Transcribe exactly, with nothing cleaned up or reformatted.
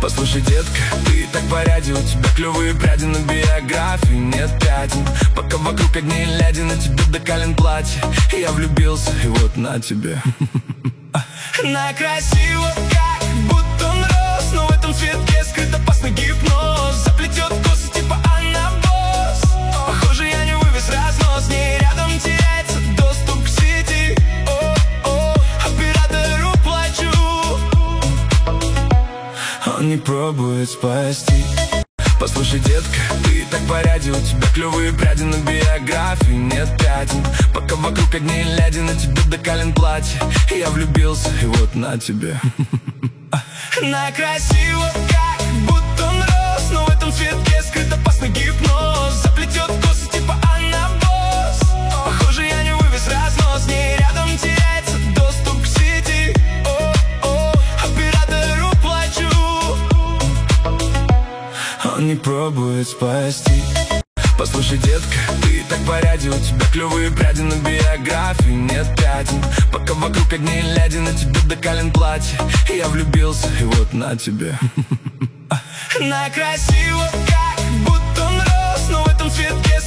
Послушай, детка, ты так по радио, у тебя клевые пряди на биографии, нет пятен. Пока вокруг одни ляди, на тебе докален платье. И я влюбился, и вот на тебе. На красиво, как будто он рос, но в этом цветке скрыт опасный гипноз. Заплетет косы типа анабос. Похоже, я не вывез разнос, с ней рядом теряется доступ к сети. О-о, оператору плачу, он не пробует спасти. Послушай, детка, ты так по радио, у тебя клевые пряди на биографии, нет пятен. Пока вокруг одни ляди, на тебе докален платье. И я влюбился, и вот на тебе. на красиво, как будто он рос, но в этом цветке скрыт опасный гипноз. Заплетет косы типа анабос. Похоже, я не вывез разнос, с ней рядом теряется доступ к сети. О-о, оператору плачу, он не пробует спасти. Послушай, детка, ты так по радио, у тебя клевые пряди на биографии, нет пятен. Пока вокруг одни ляди, на тебе докален платье. И я влюбился, и вот на тебе. на красиво, как будто он рос, но в этом цветке